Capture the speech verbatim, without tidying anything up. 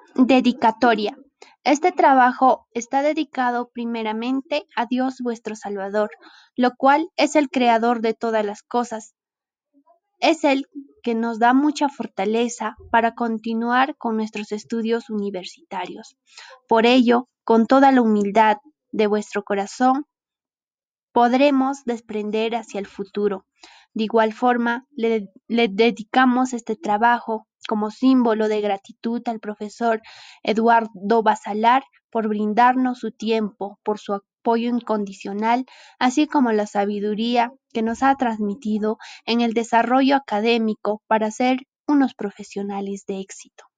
Dedicatoria. Este trabajo está dedicado primeramente a Dios vuestro Salvador, lo cual es el creador de todas las cosas. Es Él que nos da mucha fortaleza para continuar con nuestros estudios universitarios. Por ello, con toda la humildad de vuestro corazón, podremos desprender hacia el futuro. De igual forma, le, le dedicamos este trabajo como símbolo de gratitud al profesor Eduardo Basalar por brindarnos su tiempo, por su apoyo incondicional, así como la sabiduría que nos ha transmitido en el desarrollo académico para ser unos profesionales de éxito.